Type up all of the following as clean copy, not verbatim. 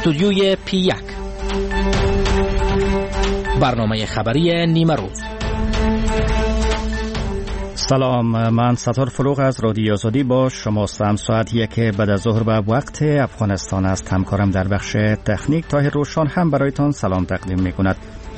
استودیوی P1 برنامه خبری نیمه روز. سلام، من ستار فروغ از رادیو آزادی با شما هستم. ساعت 1 بعد از ظهر به وقت افغانستان است. همکارم در بخش تکنیک طاهر روشان هم برایتان سلام تقدیم می‌کند.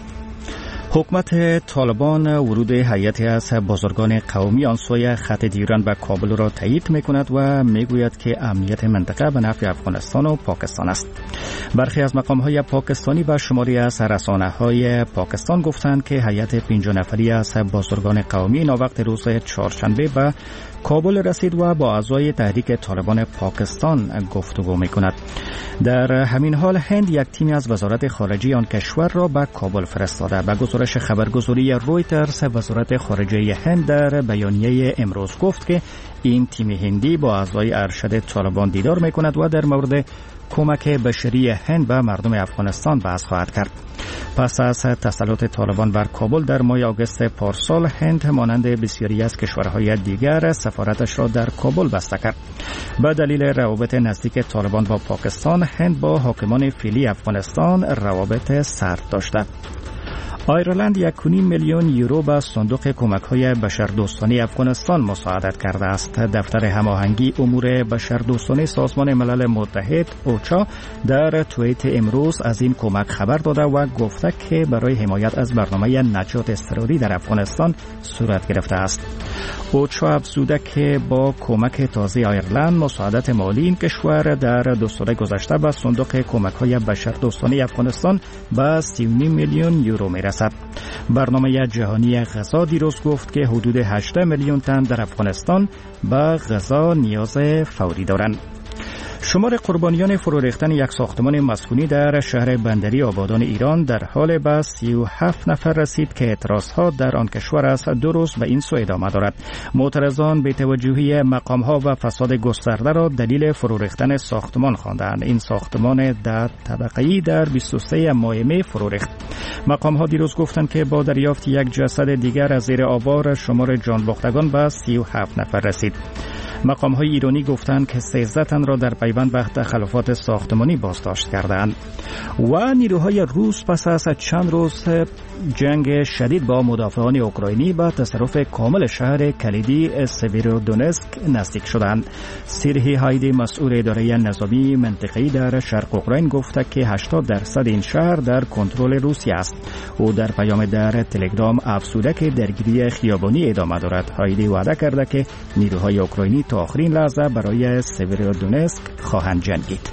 حکومت طالبان ورود هیئتی از بازرگان قومی آن سوی خط دیران به کابل را تایید می‌کند و می‌گوید که امنیت منطقه به نفع افغانستان و پاکستان است. برخی از مقام‌های پاکستانی و شماری از رسانه‌های پاکستان گفتند که هیئت 50 نفری از بازرگان قومی ناوقت روز چهارشنبه به کابل رسید و با اعضای تحریک طالبان پاکستان گفتگو می‌کند. در همین حال هند یک تیمی از وزارت خارجه آن کشور را به کابل فرستاده. به گزارش خبرگزاری رویترز، وزارت خارجه هند در بیانیه امروز گفت که این تیم هندی با اعضای ارشد طالبان دیدار می‌کند و در مورد کمک بشری هند به مردم افغانستان بحث خواهد کرد. پس از تسلط طالبان بر کابل در ماه آگوست پارسال، هند مانند بسیاری از کشورهای دیگر سفارتش را در کابل بسته کرد. به دلیل روابط نزدیک طالبان با پاکستان، هند با حاکمان فعلی افغانستان روابط سرد داشته. آیرلند 1.5 میلیون یورو به صندوق کمک‌های بشردوستانه افغانستان مساعدت کرده است. دفتر هماهنگی امور بشردوستانه سازمان ملل متحد اوچا در توییت امروز از این کمک خبر داده و گفته که برای حمایت از برنامه نجات اضطراری در افغانستان صورت گرفته است. اوچا افزوده که با کمک تازه آیرلند مساعدت مالی این کشور در 2 سال گذشته به صندوق کمک‌های بشردوستانه افغانستان به 39 میلیون یورو میرسد. برنامه جهانی غذا دیروز گفت که حدود 18 میلیون تن در افغانستان به غذا نیاز فوری دارند. شمار قربانیان فرو ریختن یک ساختمان مسکونی در شهر بندری آبادان ایران در حال به 37 نفر رسید که اعتراضها در آن کشور از 2 روز به این سو ادامه دارد. معترضان به توجهی مقامها و فساد گسترده را دلیل فرو ریختن ساختمان خواندند. این ساختمان در طبقه‌ای در 23 ماه می فرو ریخت. مقامها دیروز گفتند که با دریافت یک جسد دیگر از زیر آوار شمار جان باختگان به 37 نفر رسید. مقام‌های ایرانی گفتند که 13 تن را در پیوند به تخلفات ساختمانی بازداشت کردند. و نیروهای روس پس از چند روز جنگ شدید با مدافعان اوکراینی به تصرف کامل شهر کلیدی سیویرودونسک نزدیک شدند. سیرهی هایدی، مسئول اداره نظامی منطقه‌ای در شرق اوکراین، گفته که 80% این شهر در کنترل روسیه است. او در پیام در تلگرام افزوده که درگیری خیابانی ادامه دارد. هایدی وعده کرده که نیروهای اوکراینی تا آخرین لحظه برای سیویرودونسک خواهند جنگید.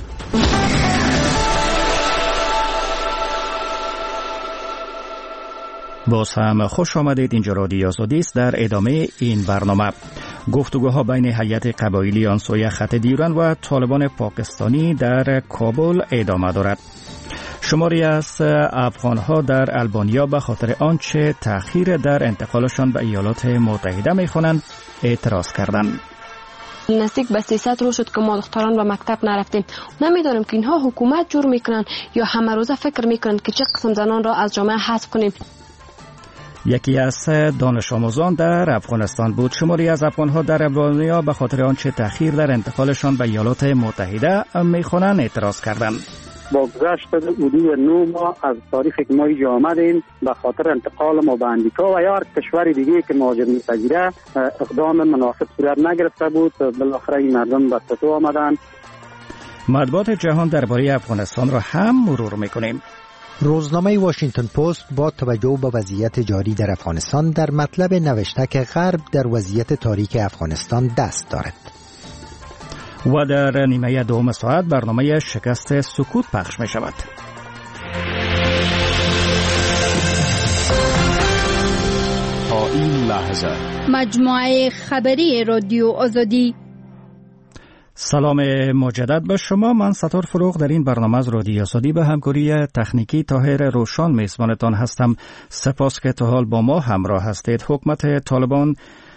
باز هم خوش آمدید. اینجا رادیو آزادی است. در ادامه این برنامه گفتگوها بین هیئت قبایلی آن سوی خط دیران و طالبان پاکستانی در کابل ادامه دارد. شماری از افغانها در البانیا به خاطر آنچه تأخیر در انتقالشان به ایالات متحده می‌خوانند اعتراض کردند. نزدیک به 300 روز شد که ما دختران به مکتب نرفتیم. نمیدانم که اینها حکومت جور میکنن یا همه روزه فکر میکنن که چه قسم زنان را از جامعه حذف کنیم. یکی از دانش آموزان در افغانستان بود. شماری از افغانها در البانیا به خاطر آنچه تأخیر در انتقالشان به ایالات متحده میخوانند اعتراض کردند. با گذشت حدود 9 ماه از تاریخی که ما اینجا آمدیم به خاطر انتقال ما به امریکا و یا کشور دیگه که مهاجر می‌پذیره اقدام مناسب صورت نگرفته بود، بالاخره این مردم به تتو آمدند. مطبوعات جهان درباره افغانستان را هم مرور می‌کنیم. روزنامه واشنگتن پست با توجه به وضعیت جاری در افغانستان در مطلب نوشته که غرب در وضعیت تاریک افغانستان دست دارد. و در نیمه دوم ساعت برنامه شکست سکوت پخش می شود. تا این لحظه مجموعه خبری رادیو آزادی. سلام مجدد به شما. من ستار فروغ در این برنامه از رادیو آزادی به همکاری تکنیکی طاهر روشان میزبانتان هستم. سپاس که تا حال با ما همراه هستید. حکومت طالبان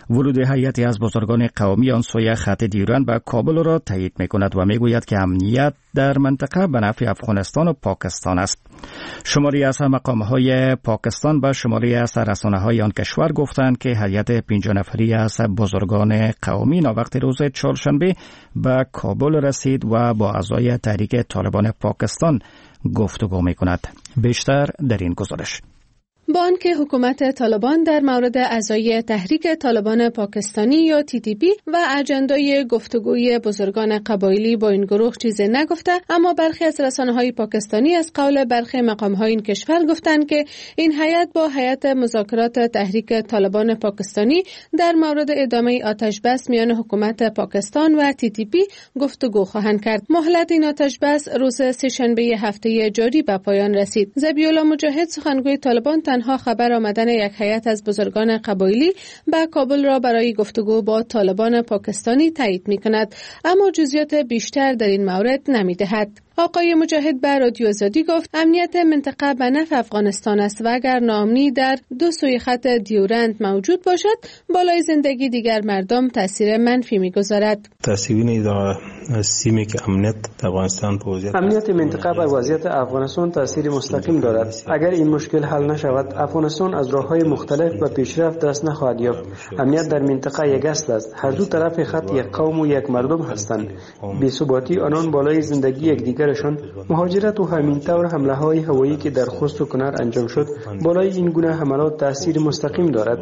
ورود هیئتی از بزرگان قومی آن سوی خط دیورند به کابل را تایید می‌کند و می‌گوید که امنیت در منطقه به نفع افغانستان و پاکستان است. شماری از مقام‌های پاکستان به شماری از رسانه‌های آن کشور گفتند که هیئت 50 نفری از بزرگان قومی وقت روز چهارشنبه به کابل رسید و با اعضای تحریک طالبان پاکستان گفتگو می‌کند. بیشتر در این گزارش. با آنکه حکومت طالبان در مورد اعضای تحریک طالبان پاکستانی یا TTP و اجندای گفتگوی بزرگان قبایلی با این گروه چیزی نگفته، اما برخی از رسانه‌های پاکستانی از قول برخی مقام‌های این کشور گفتند که این هیئت با هیئت مذاکرات تحریک طالبان پاکستانی در مورد ادامه آتش بس میان حکومت پاکستان و TTP گفتگو خواهند کرد. مهلت این آتش بس روز سه‌شنبه هفته جاری به پایان رسید. ذبیح‌الله مجاهد سخنگوی طالبان تنها خبر آمدن یک هیئت از بزرگان قبایلی به کابل را برای گفتگو با طالبان پاکستانی تایید می‌کند، اما جزئیات بیشتر در این مورد نمی‌دهد. آقای مجاهد به رادیو آزادی گفت امنیت منطقه به نفع افغانستان است و اگر ناامنی در دو سوی خط دیورند موجود باشد، بالای زندگی دیگر مردم تاثیر منفی می‌گذارد. تاثیری داره سیمی که امنیت افغانستان په وضعیت امنیت منطقه بر وضعیت افغانستان تاثیر مستقیم دارد. اگر این مشکل حل نشود، افغانستان از راه‌های مختلف به پیشرفت دست نخواهد یافت. امنیت در منطقه یک اصل است. هر دو طرف خط یک قوم و یک مردم هستند. بی‌ثباتی آنان بالای زندگی یکدیگر مهاجرت و همین طور حمله‌های هوایی که در خوست و کنر انجام شد بالای این گونه حملات تاثیر مستقیم دارد.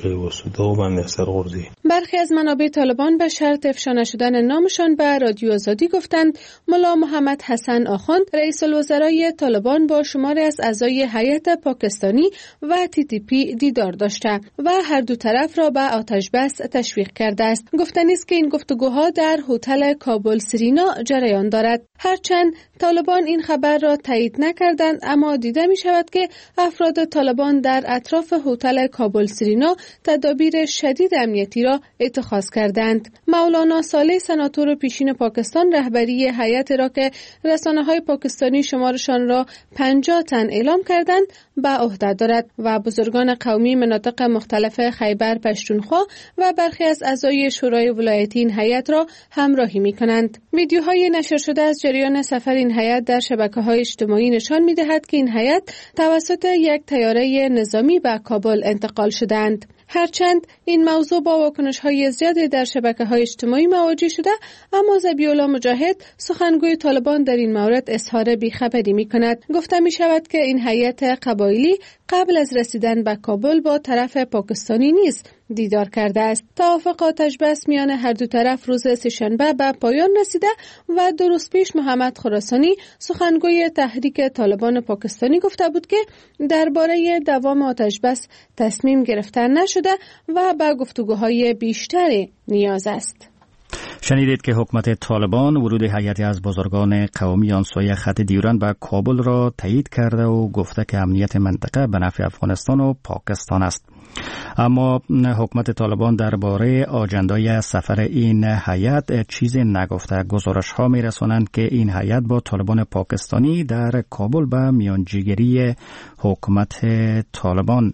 برخی از منابع طالبان به شرط افشا نشدن نامشان به رادیو آزادی گفتند ملا محمد حسن آخوند رئیس الوزرای طالبان با شماری از اعضای هیئت پاکستانی و TTP دیدار داشته و هر دو طرف را به آتش بس تشویق کرده است. گفتنی است که این گفتگوها در هتل کابل سرینا جریان دارد. هرچند طالبان این خبر را تایید نکردند، اما دیده می شود که افراد طالبان در اطراف هتل کابل سرینا تدابیر شدید امنیتی را اتخاذ کردند. مولانا صالح سناتور پیشین پاکستان رهبری هیئت را که رسانه‌های پاکستانی شمارشان را 50 تن اعلام کردند به عهده دارد و بزرگان قومی مناطق مختلف خیبر پشتونخوا و برخی از اعضای شورای ولایتی این هیئت را همراهی می‌کنند. ویدیوهای نشر شده از جریان سفر این هیئت در شبکه‌های اجتماعی نشان می‌دهد که این هیئت توسط یک طیاره نظامی به کابل انتقال شدند. هرچند این موضوع با واکنش‌های زیادی در شبکه‌های اجتماعی مواجه شده، اما ذبیح‌الله مجاهد سخنگوی طالبان در این مورد اظهار بی‌خبری می‌کند. گفته می‌شود که این هیئت قبایلی قبل از رسیدن به کابل با طرف پاکستانی نیز دیدار کرده است. توافق آتش بس میان هر دو طرف روز سه‌شنبه به پایان رسیده و 2 روز پیش محمد خراسانی سخنگوی تحریک طالبان پاکستانی گفته بود که درباره دوام آتش بس تصمیم گرفته نشده و به گفتگوهای بیشتری نیاز است. شنیدید که حکومت طالبان ورود هیئتی از بزرگان قومی آن سوی خط دیورند به کابل را تایید کرده و گفته که امنیت منطقه به نفع افغانستان و پاکستان است. اما حکومت طالبان درباره آجندای سفر این هیئت چیزی نگفته. گزارش‌ها می‌رسانند که این هیئت با طالبان پاکستانی در کابل به میانجیگری حکومت طالبان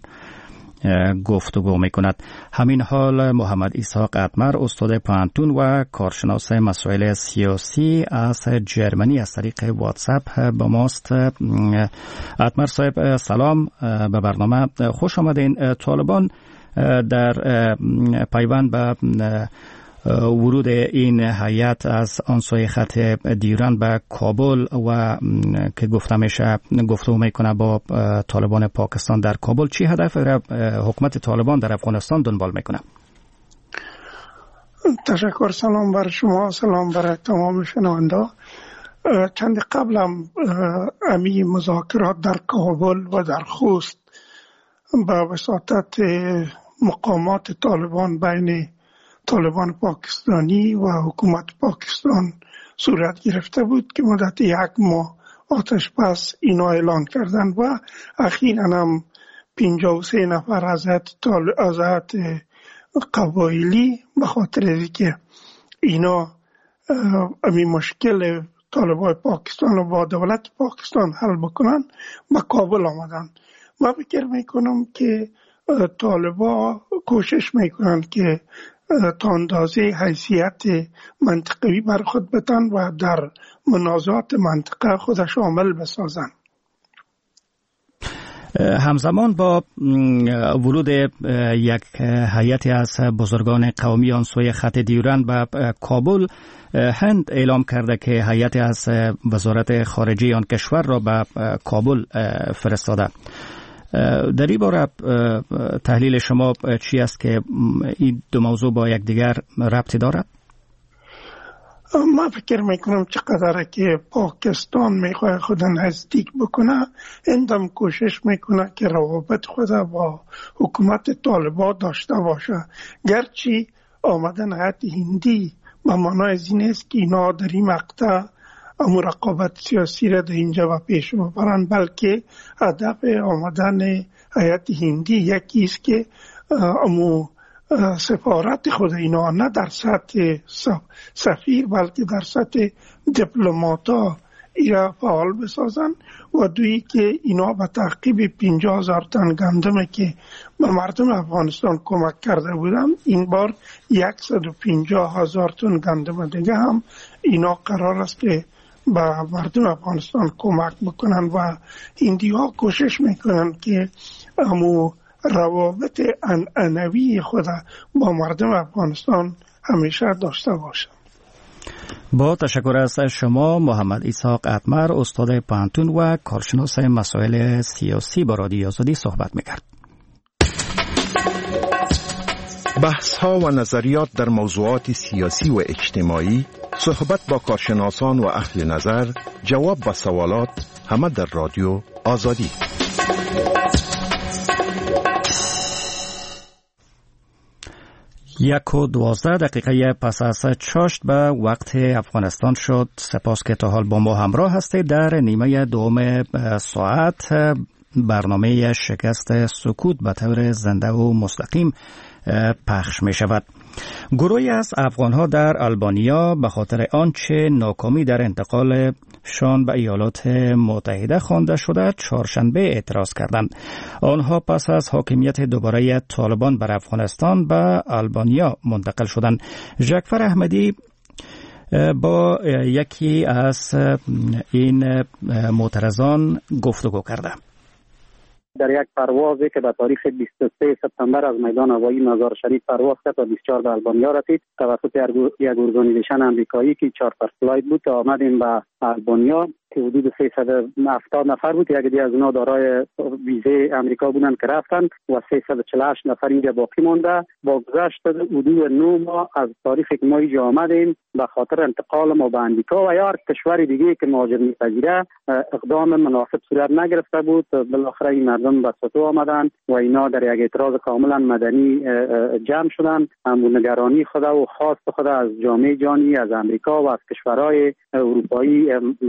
گفتگو می‌کند. همین حال محمد اسحاق اتمر استاد پانتون و کارشناس مسائل سیاسی از جرمنی از طریق واتساپ با ماست. اتمر صاحب سلام، به برنامه خوش آمدین. طالبان در پیوند به ورود این هیئت از آن سوی خط دیورند به کابل و که گفته میشه گفتگو میکنه با طالبان پاکستان در کابل، چی هدف حکومت طالبان در افغانستان دنبال میکنه؟ تشکر. سلام بر شما، سلام بر تمام شنونده. چند قبلم امی مذاکرات در کابل و در خوست به وساطت مقامات طالبان بین طالبان پاکستانی و حکومت پاکستان صورت گرفته بود که مدت 1 ماه آتش بس اینا اعلان کردن و اخیراً هم 53 نفر از هیئت قبایلی به خاطر اینکه اینا امی مشکل طالبان پاکستان و با دولت پاکستان حل بکنن به کابل آمدن. من فکر میکنم که طالبا کوشش میکنن که تا اندازه حیثیت منطقوی بر خود بتن و در منازعات منطقه خودش عامل بسازن. همزمان با ورود یک هیئتی از بزرگان قومی آن سوی خط دیورند به کابل، هند اعلام کرده که هیئتی از وزارت خارجه آن کشور را به کابل فرستاده. در این باره تحلیل شما چی است که این دو موضوع با یکدیگر ربطی دارد؟ من فکر میکنم چقدر که پاکستان میخواه خود نزدیک بکنه، هندم کوشش میکنه که روابط خود با حکومت طالبان داشته باشه. گرچه آمدن هیئت هندی به معنای از این است که اینا در این مقطع رقابت سیاسی را در اینجا و پیش ببرن، بلکه هدف آمدن هیئت هندی یکی است که سفارت خود اینا نه در سطح سفیر بلکه در سطح دیپلماتا ایرا فعال بسازن و دویی که اینا به تعقیب 50,000 تن گندم که به مردم افغانستان کمک کرده بودن، این بار 150,000 تن گندم دیگه هم اینا قرار است که به مردم افغانستان کمک بکنن و هندی ها کوشش میکنن که روابط عنعنوی خود با مردم افغانستان همیشه داشته باشند. با تشکر از شما محمد اسحاق اتمر، استاد پانتون و کارشناس مسائل سیاسی با رادیو آزادی صحبت میکرد. بحث ها و نظریات در موضوعات سیاسی و اجتماعی، صحبت با کارشناسان و اهل نظر، جواب به سوالات، همه در رادیو آزادی. 1:12 پس از چاشت به وقت افغانستان شد. سپاس که تا حال با ما همراه هستید. در نیمه دوم ساعت برنامه شکست سکوت به طور زنده و مستقیم پخش می شود. گروهی از افغانها در آلبانیا به خاطر آنچه ناکامی در انتقال شان به ایالات متحده خوانده شده چهارشنبه اعتراض کردند. آنها پس از حاکمیت دوباره طالبان بر افغانستان به آلبانیا منتقل شدند. جعفر احمدی با یکی از این معترضان گفتگو کرده. در یک پروازی که به تاریخ 23 سپتامبر از میدان هوایی مزار شریف پرواز کرد و 24 به آلبانیا رسید توسط یک ارگانیزیشن امریکایی که چارتر فلایت بود. آمدیم به آلبانیا که حدود 370 نفر بود. یک دیگه از اونها دارای ویزه امریکا بودن که رفتن و 348 نفر اینجا باقی مونده. با گذشت حدود 9 ماه از تاریخی که ما اینجا آمدیم به خاطر انتقال ما به امریکا و یا هر کشور دیگه که مهاجر می‌پذیره اقدام مناسب صورت نگرفته بود. بالاخره این مردم به سطو آمدن و اینا در یک اعتراض کاملا مدنی جمع شدن. نگرانی خود و خواست خود از جامعه جهانی، از امریکا و از کشورهای اروپایی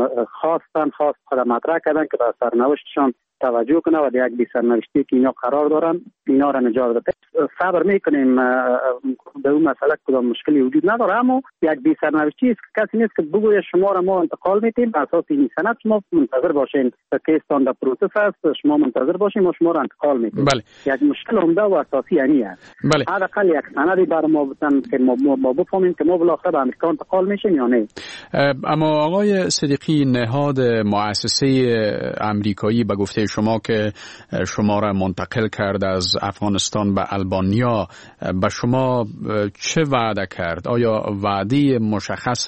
خواست خود مطرح کردن که به سرنوشتشان توجه کنه و یک بی سرنوشتی که اینا قرار دارن اینا را نجات بده. صبر میکنیم در اون مسئله کدام مشکلی وجود نداره، اما یک بی سرنوشتی است که کسی نیست که بگوید شما را ما انتقال میتیم بر اساس این سند شما منتظر باشین که استان در پروسس است، شما منتظر باشین ما شما را انتقال میتیم. بله. یک مشکل عمده و اساسی یعنی است. بله. حداقل یک سندی برای ما بتن که ما بفهمیم که ما بالاخره به امریکا انتقال میشیم یا نه. اما آقای صدیقی، نهاد مؤسسه امریکایی به گفته شما که شما را منتقل کرد از افغانستان به آلبانیا به شما چه وعده کرد؟ آیا وعده مشخص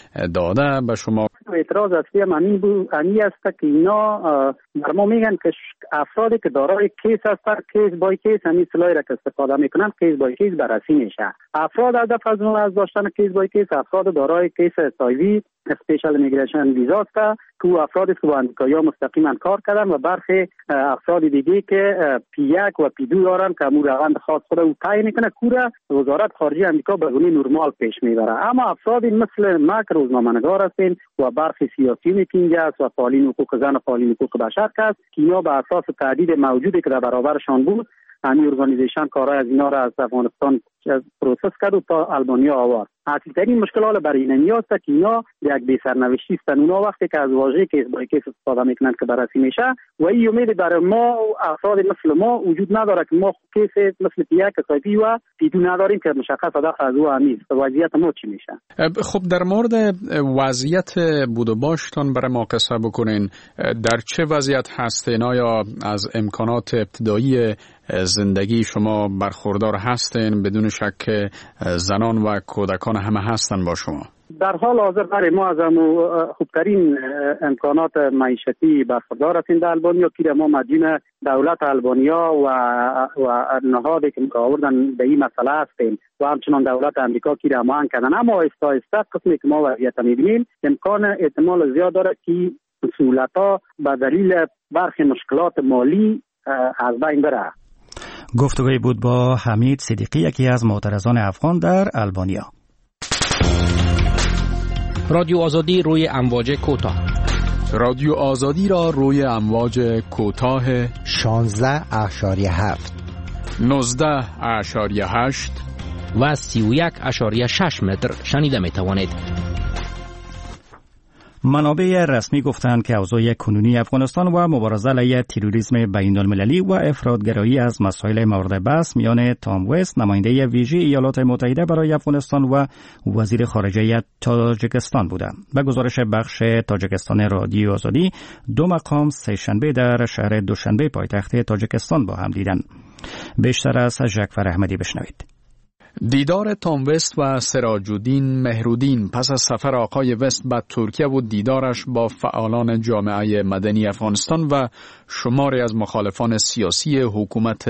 داده به شما؟ اعتراض اصلی معنی است که اینا بر ما میگن که افرادی که دارای کیس هستن کیس بای کیس همین اصطلاحی را که استفاده میکنن کیس بای کیس بررسی میشه. افراد هدف از داشتن کیس بای کیس افراد دارای کیس SIV اسپیشال ایمیگریشن ویزا است که افرادی که با امریکایی‌ها مستقیما کار کردن و برخی افراد دیگه که P1 و P2 دارن که امور روند خاص خود او تعیین میکنه کوره وزارت خارجه امریکا به گونه نرمال پیش میبره. اما افرادی مثل ما که روزنامه‌نگار هستین و برخی سیاسیون که اینجا است و فعالین حقوق زن و فعالین حقوق بشر است که اینا به اساس تهدید موجودی که در برابرشان بود همین ارگانیزیشن کارهای از اینا را از افغانستان پروسس کرد و تا آلبانیا آورد. اصلی‌ترین مشکل حالا برای اینمی است که اینا یک بی سرنوشتی هستند. اونا وقتی که از واژه کیس بای کیس استفاده میکنند که بررسی میشه و این امید برای ما افراد مثل ما وجود نداره که ما کیس مثل یک کسایتی و پیدو نداریم که مشخص داخل از او همیست. وضعیت ما چی میشه؟ خب در مورد وضعیت بود و باشتان برای ما قصه بکنین. در چه وضعیت هستین؟ آیا از امکانات ابتدایی زندگی شما برخوردار هستین؟ بدون شک زنان و کودکان همه هستن با شما. در حال حاضر برای ما از خوبترین امکانات معیشتی برخوردار هستیم در البانیا که ما مدیون دولت البانیا و نهادی که مقاوردن به این مسئله هستیم و همچنان دولت امریکا که رمان کردن. اما آهسته آهسته قسمی که ما وضعیت می‌بینیم امکان احتمال زیاد داره که سهولت‌ها به دلیل برخی مشکلات مالی از بین بره. گفتگوی بود با حمید صدیقی، یکی از معترضان افغان در البانیا. رادیو آزادی روی امواج کوتاه. رادیو آزادی را روی امواج کوتاه 16.7 19.8 و 31.6 متر شنیده می توانید. منابع رسمی گفتند که اوضاع کنونی افغانستان و مبارزه علیه تروریسم بین‌المللی و افراطگرایی از مسائل مورد بحث میان تام وست، نماینده ویژه ایالات متحده برای افغانستان و وزیر خارجه تاجیکستان بودند. به گزارش بخش تاجیکستان رادیو آزادی، دو مقام سه‌شنبه در شهر دوشنبه پایتخت تاجیکستان با هم دیدند. بیشتر از جعفر احمدی بشنوید. دیدار تام وست و سراج الدین مهرودین پس از سفر آقای وست به ترکیه و دیدارش با فعالان جامعه مدنی افغانستان و شماری از مخالفان سیاسی حکومت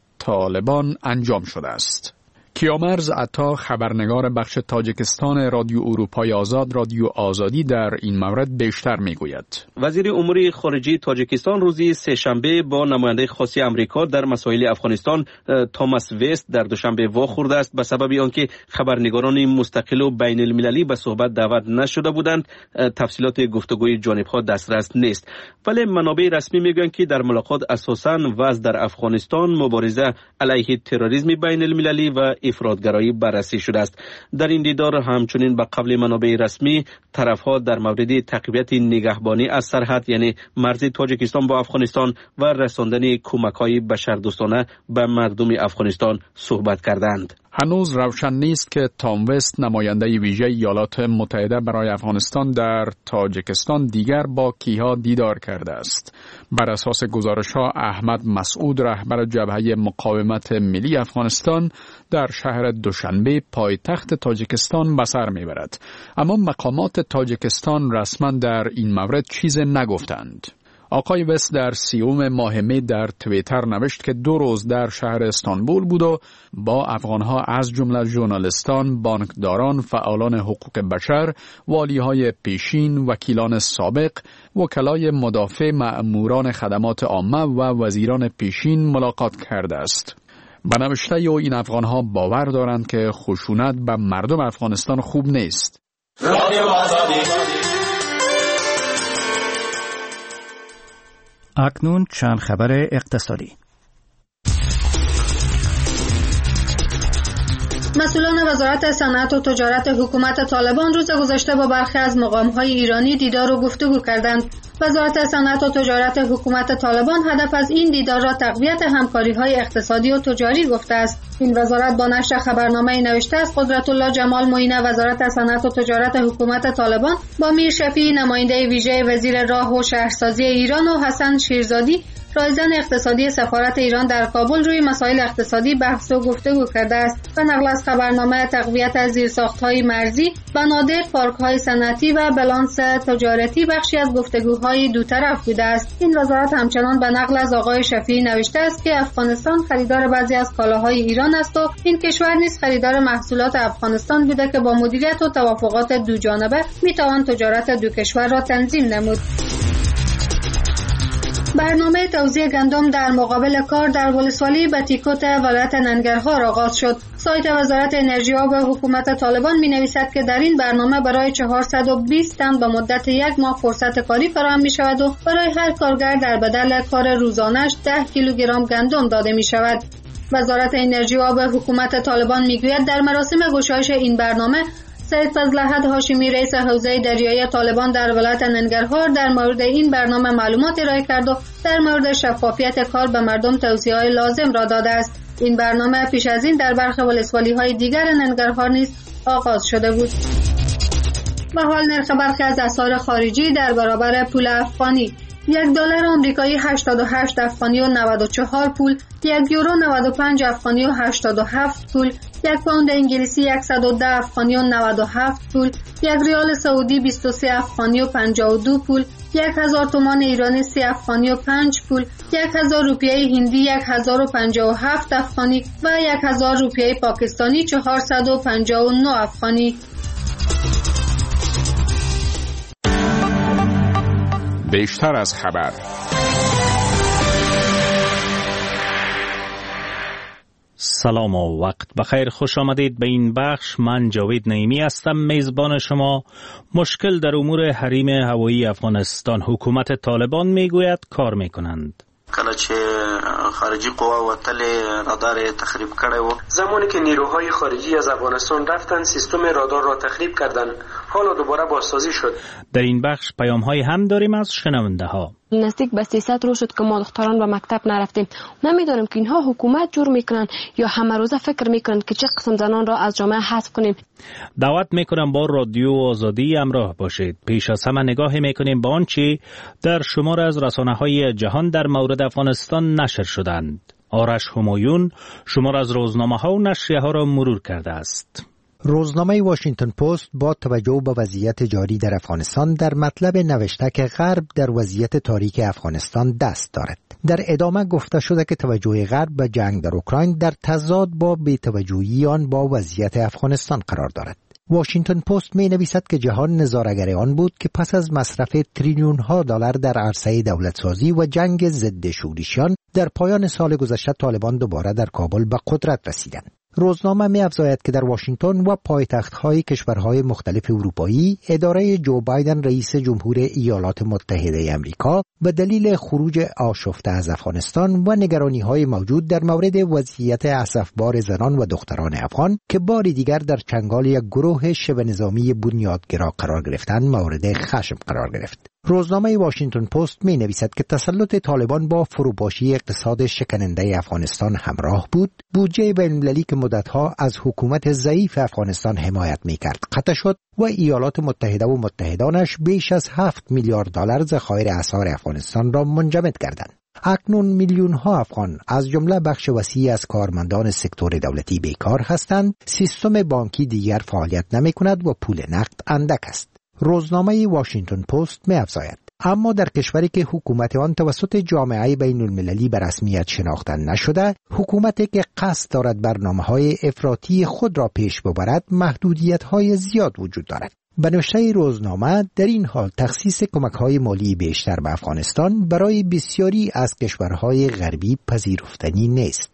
طالبان انجام شده است. کیامرز عطا، خبرنگار بخش تاجیکستان رادیو اروپای آزاد رادیو آزادی، در این مورد بیشتر میگوید. وزیر امور خارجه تاجیکستان روزی سه‌شنبه با نماینده خاص آمریکا در مسائل افغانستان توماس وست در دوشنبه واخورده است به سبب آنکه خبرنگاران مستقل و بین المللی به صحبت دعوت نشده بودند. تفصیلات گفتگوی جانبها دسترس نیست، ولی منابع رسمی میگویند که در ملاقات اساساً وضع در افغانستان، مبارزه علیه تروریسم بین المللی و افراطگرایی بررسی شده است. در این دیدار همچنین به قبل منابع رسمی طرفها در مورد تقویت نگهبانی از سرحد، یعنی مرز تاجیکستان با افغانستان و رساندن کمک‌های بشردوستانه به مردم افغانستان صحبت کردند. هنوز روشن نیست که تام وست، نماینده ویژه ایالات متحده برای افغانستان در تاجیکستان، دیگر با کیها دیدار کرده است. بر اساس گزارش‌ها احمد مسعود، رهبر جبهه مقاومت ملی افغانستان، در شهر دوشنبه پایتخت تاجیکستان به سر میبرد. اما مقامات تاجیکستان رسما در این مورد چیز نگفتند. آقای وست در 30 ماه می در توییتر نوشت که 2 روز در شهر استانبول بود و با افغانها از جمله ژورنالیستان، بانکداران، فعالان حقوق بشر، والیهای پیشین، وکیلان سابق، وکلای مدافع، مأموران خدمات عامه و وزیران پیشین ملاقات کرده است. به نوشته او این افغانها باور دارند که خشونت به مردم افغانستان خوب نیست. اکنون چند خبر اقتصادی. مسئولان وزارت صنعت و تجارت حکومت طالبان روز گذشته با برخی از مقام‌های ایرانی دیدار و گفتگو کردند. وزارت صنعت و تجارت حکومت طالبان هدف از این دیدار را تقویت همکاری‌های اقتصادی و تجاری گفته است. این وزارت با نشر خبرنامه نوشته است قدرت الله جمال معین، وزارت صنعت و تجارت حکومت طالبان با میر شفیعی، نماینده ویژه وزیر راه و شهرسازی ایران، و حسن شیرزادی، رایزن اقتصادی سفارت ایران در کابل، روی مسائل اقتصادی بحث و گفتگو کرده است. و نقل از خبرنامه تقویت از زیرساخت‌های مرزی، بنادر، پارک‌های صنعتی و بالانس تجارتی بخشی از گفتگوهای دو طرف بوده است. این وزارت همچنان به نقل از آقای شفیعی نوشته است که افغانستان خریدار بعضی از کالاهای ایران است و این کشور نیز خریدار محصولات افغانستان بوده که با مدیریت و توافقات دو جانبه میتوان تجارت دو کشور را تنظیم نمود. برنامه توزیع گندم در مقابل کار در ولسوالی بتیکوت ولایت ننگرهار آغاز شد. سایت وزارت انرژی و حکومت طالبان می‌نویسد که در این برنامه برای 420 تن به مدت 1 ماه فرصت کاری فراهم می‌شود و برای هر کارگر در بدل کار روزانه‌اش 10 کیلوگرم گندم داده می‌شود. وزارت انرژی و آب حکومت طالبان میگوید در مراسم گشایش این برنامه سید فضل احد هاشمی رئیس حوزه دریایی طالبان در ولایت ننگرهار در مورد این برنامه معلومات ارائه کرد و در مورد شفافیت کار به مردم توصیه‌های لازم را داده است. این برنامه پیش از این در برخی ولسوالی‌های دیگر ننگرهار نیز آغاز شده بود. و حال نرخ برخی از اسعار خارجی در برابر پول افغانی: $1 آمریکایی 88 افغانی و 94 پول، €1 95 افغانی و 87 پول، یک پوند انگلیسی 110 افغانی و 97 پول، یک ریال سعودی 23 افغانی و 52 پول، 1000 تومان ایرانی 3 افغانی و 5 پول، 1000 روپیه هندی 1057 افغانی و 1000 روپیه پاکستانی 459 افغانی. بیشتر از خبر. سلام و وقت بخیر، خوش آمدید به این بخش. من جاوید نعیمی هستم، میزبان شما. مشکل در امور حریم هوایی افغانستان: حکومت طالبان میگوید کار میکنند. کله چې خارجي قوا وتل رادار تخریب کړی و، زمانی که نیروهای خارجی از افغانستان رفتن سیستم رادار را تخریب کردند، حالا دوباره بازسازی شد. در این بخش پیام‌های هم داریم از شنونده ها. نزدیک به 300 روز شد که ما دختران به مکتب نرفتیم. نمیدونم که اینها حکومت جور میکنن یا همه روزه فکر میکنن که چه قسم زنان را از جامعه حذف کنیم. دعوت میکنم با رادیو آزادی همراه باشید. پیش از همه نگاهی میکنیم به آنچه در شمار از رسانه‌های جهان در مورد افغانستان نشر شدند. آرش همایون شمار از روزنامه‌ها و نشریه‌ها را مرور کرده است. روزنامه واشنگتن پست با توجه به وضعیت جاری در افغانستان در مطلب نوشته که غرب در وضعیت تاریک افغانستان دست دارد. در ادامه گفته شده که توجه غرب به جنگ در اوکراین در تضاد با بی‌توجهی آن با وضعیت افغانستان قرار دارد. واشنگتن پست می نویسد که جهان نظاره‌گر آن بود که پس از مصرف تریلیون ها دلار در عرصه دولتسازی و جنگ ضد شورشیان در پایان سال گذشته طالبان دوباره در کابل به قدرت رسیدند. روزنامه می افزاید که در واشنگتن و پایتخت‌های کشورهای مختلف اروپایی اداره جو بایدن رئیس جمهور ایالات متحده آمریکا به دلیل خروج آشفته از افغانستان و نگرانی‌های موجود در مورد وضعیت اسفبار زنان و دختران افغان که بار دیگر در چنگال یک گروه شبه نظامی بنیادگرا قرار گرفتند مورد خشم قرار گرفت. روزنامه واشنگتن پست می نویسد که تسلط طالبان با فروپاشی اقتصاد شکننده افغانستان همراه بود. بودجه بین‌المللی که مدتها از حکومت ضعیف افغانستان حمایت می کرد قطع شد و ایالات متحده و متحدانش بیش از 7 میلیارد دلار ذخایر اسعار افغانستان را منجمد کردند. اکنون میلیون ها افغان از جمله بخش وسیعی از کارمندان سکتور دولتی بیکار هستند. سیستم بانکی دیگر فعالیت نمی کند و پول نقد اندک است. روزنامه واشنگتن پست می افزاید اما در کشوری که حکومت آن توسط جامعه بین المللی به رسمیت شناخته نشده، حکومتی که قصد دارد برنامه‌های افراطی خود را پیش ببرد، محدودیت‌های زیاد وجود دارد. به نوشته روزنامه در این حال تخصیص کمک‌های مالی بیشتر به افغانستان برای بسیاری از کشورهای غربی پذیرفتنی نیست.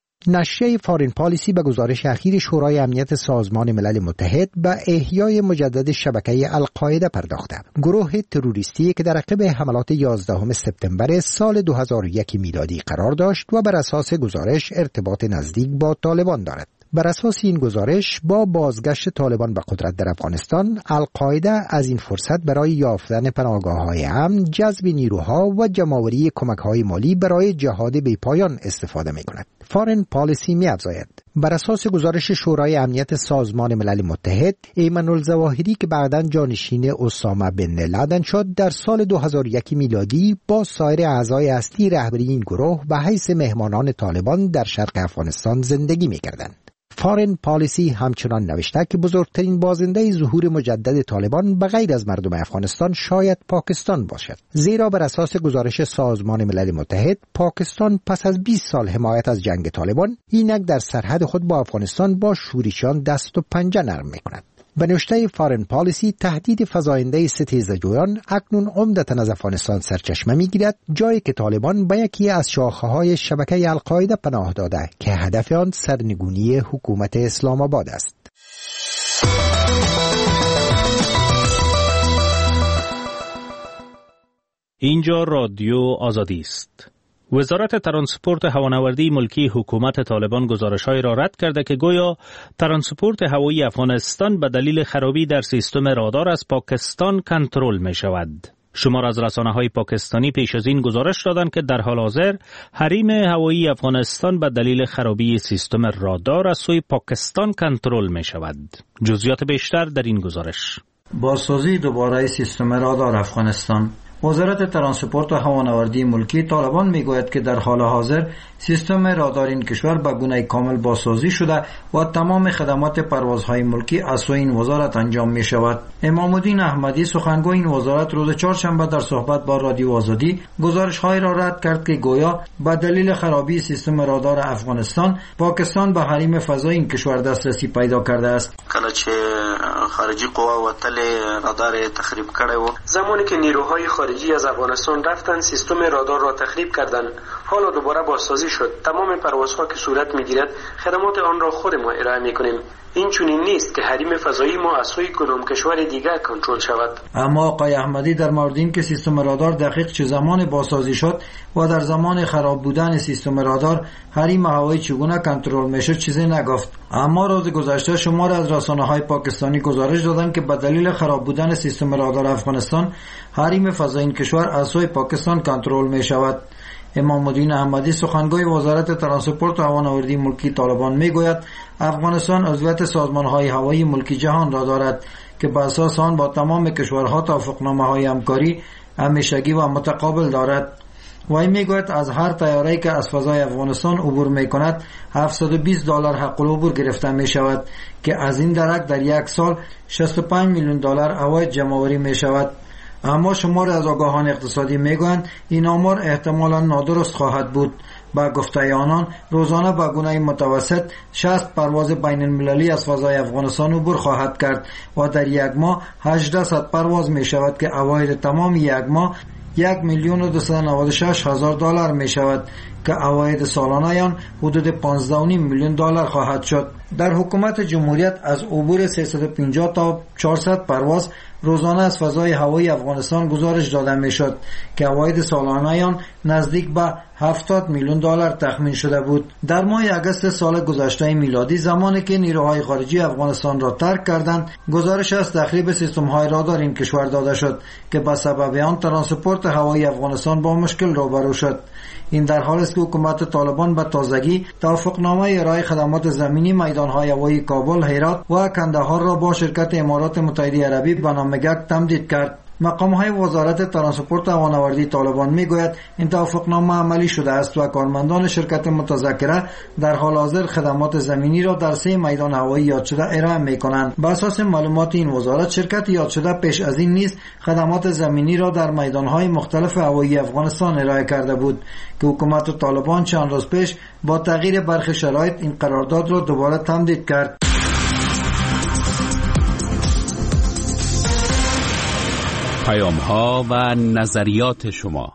نشریه فارین پالیسی به گزارش اخیر شورای امنیت سازمان ملل متحد به احیای مجدد شبکه القاعده پرداخته. گروه تروریستی که در عقب حملات 11 سپتامبر سال 2001 میلادی قرار داشت و بر اساس گزارش ارتباط نزدیک با طالبان دارد. بر اساس این گزارش با بازگشت طالبان به قدرت در افغانستان، القاعده از این فرصت برای یافتن پناهگاه‌های امن، جذب نیروها و جمع‌آوری کمک‌های مالی برای جهاد بی‌پایان استفاده می‌کند. فارین پالیسی می‌افزاید بر اساس گزارش شورای امنیت سازمان ملل متحد، ایمن الظواهری که بعداً جانشین اسامه بن لادن شد، در سال 2001 میلادی با سایر اعضای اصلی رهبری این گروه به حیث مهمانان طالبان در شرق افغانستان زندگی می‌کردند. فارین پالیسی همچنان نوشته که بزرگترین بازنده ظهور مجدد طالبان به غیر از مردم افغانستان شاید پاکستان باشد، زیرا بر اساس گزارش سازمان ملل متحد، پاکستان پس از 20 سال حمایت از جنگ طالبان اینک در سرحد خود با افغانستان با شورشیان دست و پنجه نرم می‌کند. به نوشته فارین پالیسی، تهدید فزاینده ستیزجویان اکنون عمدتاً از افغانستان سرچشمه می‌گیرد، جایی که طالبان به یکی از شاخه‌های شبکه القاعده پناه داده که هدف آن سرنگونی حکومت اسلام آباد است. اینجا رادیو آزادی است. وزارت ترانسپورت هوانوردی ملکی حکومت طالبان گزارش‌های را رد کرده که گویا ترانسپورت هوایی افغانستان به دلیل خرابی در سیستم رادار از پاکستان کنترل می‌شود. شمار از رسانه‌های پاکستانی پیش از این گزارش دادند که در حال حاضر حریم هوایی افغانستان به دلیل خرابی سیستم رادار از سوی پاکستان کنترل می‌شود. جزئیات بیشتر در این گزارش. بازسازی دوباره سیستم رادار افغانستان. وزارت ترانسپورت و هوانوردی ملکی طالبان میگوید که در حال حاضر سیستم رادار این کشور به گونه کامل بازسازی شده و تمام خدمات پروازهای ملکی از سوی این وزارت انجام می شود. امام الدین احمدی سخنگوی این وزارت روز چهارشنبه در صحبت با رادیو آزادی گزارش‌های را رد کرد که گویا به دلیل خرابی سیستم رادار افغانستان پاکستان به حریم فضای این کشور دسترسی پیدا کرده است. کله چې خارجي قوا وتل رادار تخریب کړي وو، زمانی که نیروهای خارجی از افغانستان رفتن سیستم رادار را تخریب کردند. حالا دوباره بازسازی شد. تمام پروازها که صورت میگیرد خدمات آن را خود ما ارائه میکنیم. این چنین نیست که حریم فضایی ما از سوی کدام کشور دیگر کنترل شود. اما آقای احمدی در مورد این که سیستم رادار دقیق چه زمان بازسازی شد و در زمان خراب بودن سیستم رادار حریم هوایی چگونه کنترل میشد چیزی نگفت. اما روز گذشته شمار از رسانه‌های پاکستانی گزارش دادند که به دلیل خراب بودن سیستم رادار افغانستان حریم فضای این کشور از سوی پاکستان کنترل میشود. امام الدین احمدی سخنگوی وزارت ترانسپورت و هوانوردی ملکی طالبان میگوید افغانستان عضویت سازمان‌های هوایی ملکی جهان را دارد که بر اساس آن با تمام کشورها توافقنامه‌های همکاری همیشگی و متقابل دارد. وی میگوید از هر طیاره‌ای که از فضای افغانستان عبور میکند $720 حق العبور گرفته می شود که از این درک در یک سال $65 میلیون عواید جمع‌آوری می شود. اما شمار از آگاهان اقتصادی میگویند این آمار احتمالاً نادرست خواهد بود. با گفته آنان روزانه به گونه متوسط 60 پرواز بین المللی از فضای افغانستان عبور خواهد کرد و در یک ماه 800 پرواز می شود که عواید تمام یک ماه $1,296,000 می شود که عواید سالانه آن حدود $15.5 میلیون خواهد شد. در حکومت جمهوریت از عبور 350 تا 400 پرواز روزانه از فضای هوایی افغانستان گزارش داده می شد که عواید سالانه آن نزدیک به $70 میلیون تخمین شده بود. در ماه اگست سال گذشته میلادی زمانی که نیروهای خارجی افغانستان را ترک کردند گزارش از تخریب سیستم‌های رادار این کشور داده شد که به سبب آن ترانسپورت هوایی افغانستان با مشکل روبرو شد. این در حالی است که حکومت طالبان به تازگی توافقنامه ارائه خدمات زمینی میدان‌های هوایی کابل، هرات و کندهار را با شرکت امارات متحده عربی به نام گک تمدید کرد. مقام‌های وزارت ترانسپورت و هوانوردی طالبان میگوید این توافقنامه عملی شده است و کارمندان شرکت متذکره در حال حاضر خدمات زمینی را در 3 میدان هوایی یاد شده ارائه می‌کنند. بر اساس معلومات این وزارت شرکت یاد شده پیش از این نیز خدمات زمینی را در میدان‌های مختلف هوایی افغانستان ارائه کرده بود که حکومت طالبان چند روز پیش با تغییر برخی شرایط این قرارداد را دوباره تمدید کرد. پیام‌ها و نظریات شما.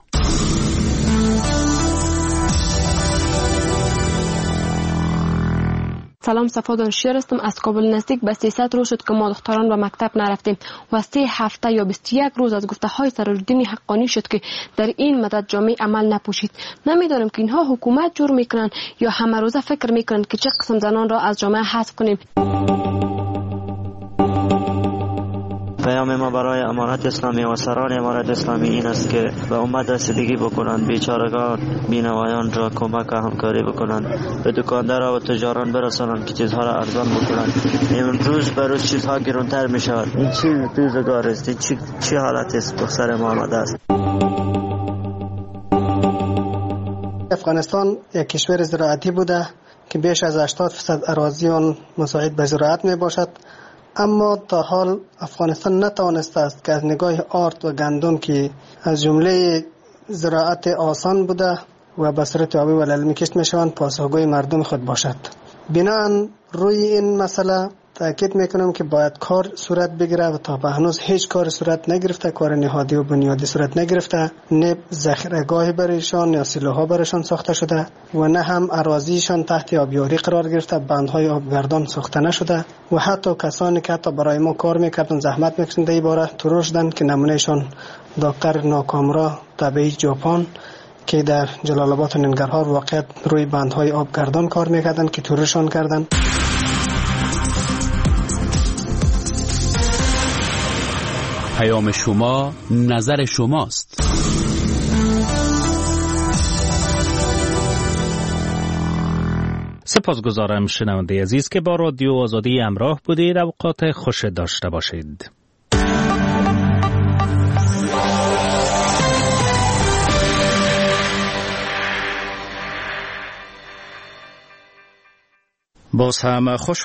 سلام، صفا دانشیار هستم. از کابل نزدیک به 300 روز شد که ما دختران به مکتب نرفتیم و 3 هفته یا 21 روز از گفته های سراج‌الدین حقانی شد که در این مدت جامعه عمل نپوشید. نمیدانم که اینها حکومت جور میکنن یا همه روزه فکر میکنن که چه قسم زنان را از جامعه حذف کنیم. پیام ما برای امارت اسلامی و سران امارت اسلامی این است که به امت رسیدگی بکنند، بیچارگان بینوایان را کمک و همکاری بکنند، به دکانداران و تجاران برسانند که چیزها را ارزان بکنند. امروز به روز چیزها گرانتر می شود. این چی روزگار است؟ این چی حالت است به سر ما آمده است؟ افغانستان یک کشور زراعتی بوده که بیش از 80% اراضی آن مساعد به زراعت می باشد، اما تا حال افغانستان نتوانسته است که از نگاه آرد و گندم که از جمله زراعت آسان بوده و به صورت آبی و للمی کشت می شوند پاسخگوی مردم خود باشد. بناهن روی این مسئله تاکید میکنم که باید کار صورت بگیره و تا به هنوز هیچ کار صورت نگرفته، کار نهادی و بنیادی صورت نگرفته، نه ذخیره‌گاهی برایشان یا سیلوها برایشان ساخته شده و نه هم اراضیشان تحت آبیاری قرار گرفته، بندهای آبگردان ساخته نشده و حتی کسانی که حتی برای ما کار میکردن زحمت میکشیدن در این باره ترور شدند که نمونهشان دکتر ناکامرا تبعی ژاپن که در جلال آباد و ننگرهار واقع روی بندهای آبگردان کار میکردن که تورشان کردن. پیام شما نظر شماست. سپاسگزارم شنونده عزیز که با رادیو آزادی همراه بودید. اوقات خوش داشته باشید. باز هم خوش